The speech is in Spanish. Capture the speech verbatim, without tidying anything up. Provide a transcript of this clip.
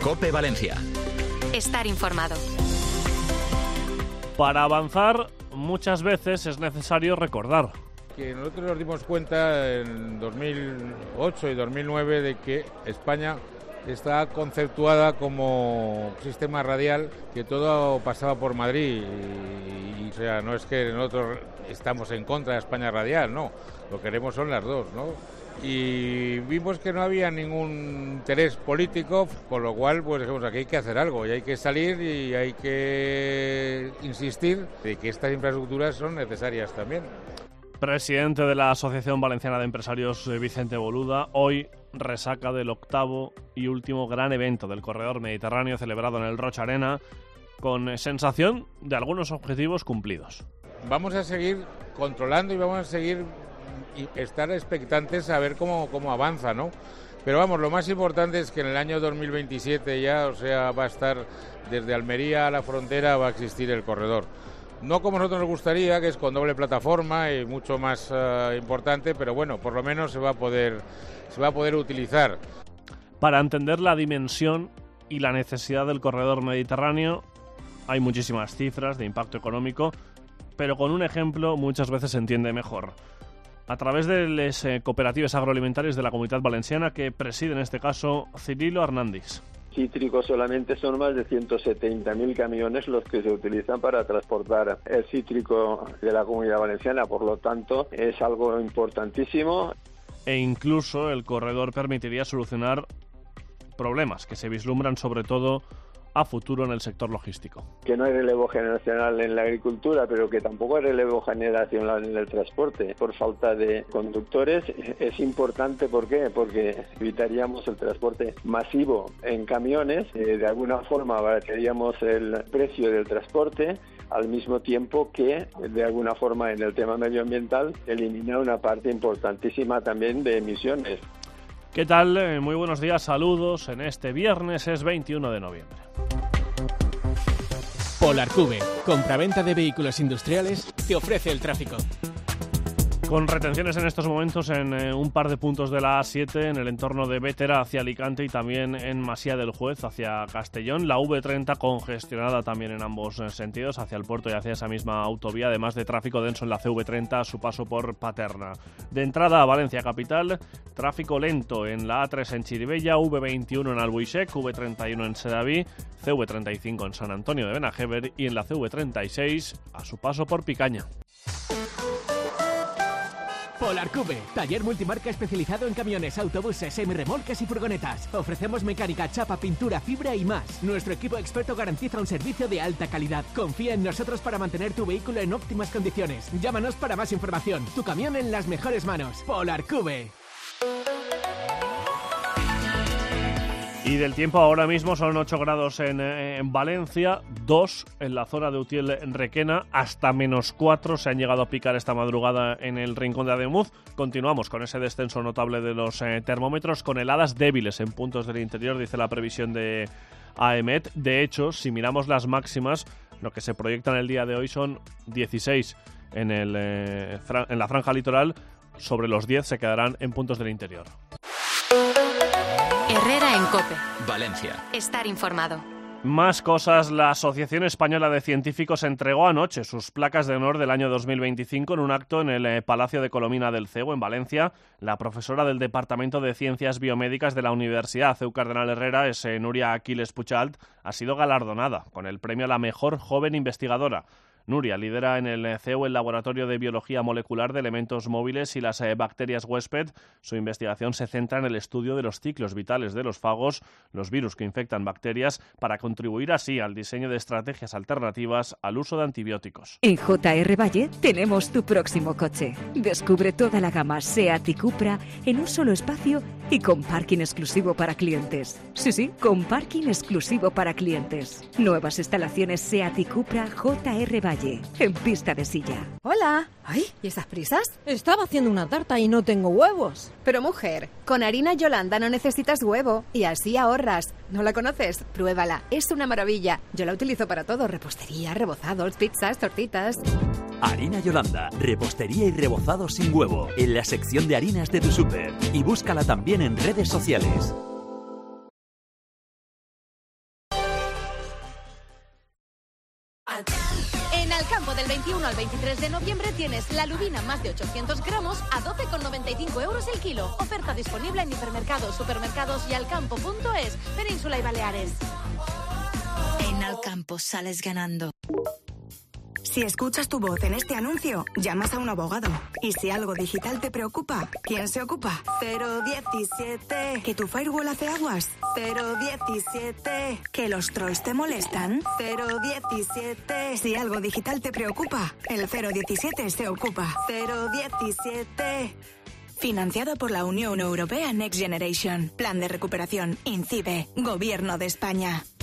COPE Valencia. Estar informado. Para avanzar, muchas veces es necesario recordar. Que nosotros nos dimos cuenta en dos mil ocho y dos mil nueve de que España está conceptuada como sistema radial, que todo pasaba por Madrid. Y, y, o sea, no es que nosotros estamos en contra de España radial, no. Lo que queremos son las dos, ¿no? Y vimos que no había ningún interés político, con lo cual pues dijimos, aquí hay que hacer algo y hay que salir y hay que insistir de que estas infraestructuras son necesarias también. Presidente de la Asociación Valenciana de Empresarios, Vicente Boluda, hoy resaca del octavo y último gran evento del Corredor Mediterráneo celebrado en el Rocha Arena, con sensación de algunos objetivos cumplidos. Vamos a seguir controlando y vamos a seguir y estar expectantes a ver cómo, cómo avanza, ¿no? Pero vamos, lo más importante es que en el año dos mil veintisiete ya, o sea, va a estar desde Almería a la frontera, va a existir el corredor. No como nosotros nos gustaría, que es con doble plataforma y mucho más uh, importante, pero bueno, por lo menos se va a poder, se va a poder utilizar. Para entender la dimensión y la necesidad del corredor mediterráneo, hay muchísimas cifras de impacto económico, pero con un ejemplo muchas veces se entiende mejor. A través de las eh, cooperativas agroalimentarias de la Comunitat Valenciana, que preside en este caso Cirilo Hernández. Cítrico solamente son más de ciento setenta mil camiones los que se utilizan para transportar el cítrico de la Comunidad Valenciana, por lo tanto es algo importantísimo. E incluso el corredor permitiría solucionar problemas que se vislumbran sobre todo a futuro en el sector logístico. Que no hay relevo generacional en la agricultura, pero que tampoco hay relevo generacional en el transporte. Por falta de conductores es importante, ¿por qué? Porque evitaríamos el transporte masivo en camiones, eh, de alguna forma abarateríamos el precio del transporte, al mismo tiempo que, de alguna forma, en el tema medioambiental, elimina una parte importantísima también de emisiones. ¿Qué tal? Eh, muy buenos días, saludos. En este viernes es veintiuno de noviembre. Polarcube, compraventa de vehículos industriales, te ofrece el tráfico. Con retenciones en estos momentos en eh, un par de puntos de la A siete, en el entorno de Bétera hacia Alicante y también en Masía del Juez hacia Castellón. La V treinta congestionada también en ambos eh, sentidos, hacia el puerto y hacia esa misma autovía, además de tráfico denso en la C V treinta a su paso por Paterna. De entrada a Valencia capital, tráfico lento en la A tres en Chirivella, V veintiuno en Albuixec, V treinta y uno en Sedaví, C V treinta y cinco en San Antonio de Benajever y en la C V treinta y seis a su paso por Picaña. Polarcube, taller multimarca especializado en camiones, autobuses, semirremolques y furgonetas. Ofrecemos mecánica, chapa, pintura, fibra y más. Nuestro equipo experto garantiza un servicio de alta calidad. Confía en nosotros para mantener tu vehículo en óptimas condiciones. Llámanos para más información. Tu camión en las mejores manos. Polarcube. Y del tiempo ahora mismo son ocho grados en, en Valencia, dos en la zona de Utiel en Requena, hasta menos cuatro se han llegado a picar esta madrugada en el rincón de Ademuz. Continuamos con ese descenso notable de los eh, termómetros, con heladas débiles en puntos del interior, dice la previsión de AEMET. De hecho, si miramos las máximas, lo que se proyecta en el día de hoy son dieciséis en, el, eh, fra- en la franja litoral, sobre los diez se quedarán en puntos del interior. Herrera en COPE. Valencia. Estar informado. Más cosas. La Asociación Española de Científicos entregó anoche sus placas de honor del año dos mil veinticinco en un acto en el eh, Palacio de Colomina del Cego, en Valencia. La profesora del Departamento de Ciencias Biomédicas de la Universidad C E U Cardenal Herrera, es eh, Núria Aquiles Puchalt, ha sido galardonada con el premio a la mejor joven investigadora. Núria lidera en el C E U el Laboratorio de Biología Molecular de Elementos Móviles y las eh, Bacterias huésped. Su investigación se centra en el estudio de los ciclos vitales de los fagos, los virus que infectan bacterias, para contribuir así al diseño de estrategias alternativas al uso de antibióticos. En J R Valle tenemos tu próximo coche. Descubre toda la gama SEAT y Cupra en un solo espacio y con parking exclusivo para clientes. Sí, sí, con parking exclusivo para clientes. Nuevas instalaciones SEAT y Cupra J R Valle, en pista de silla. Hola. Ay, ¿y esas prisas? Estaba haciendo una tarta y no tengo huevos. Pero mujer, con harina Yolanda no necesitas huevo y así ahorras. ¿No la conoces? Pruébala, es una maravilla. Yo la utilizo para todo, repostería, rebozados, pizzas, tortitas. Harina Yolanda, repostería y rebozado sin huevo, en la sección de harinas de tu súper. Y búscala también en redes sociales. veintiuno al veintitrés de noviembre tienes la lubina más de ochocientos gramos a doce con noventa y cinco euros el kilo. Oferta disponible en hipermercados, supermercados y alcampo punto es, Península y Baleares. En Alcampo sales ganando. Si escuchas tu voz en este anuncio, llamas a un abogado. Y si algo digital te preocupa, ¿quién se ocupa? cero diecisiete. ¿Que tu firewall hace aguas? cero diecisiete. ¿Que los trolls te molestan? cero diecisiete. Si algo digital te preocupa, el cero diecisiete se ocupa. cero diecisiete. Financiado por la Unión Europea Next Generation. Plan de recuperación. INCIBE. Gobierno de España.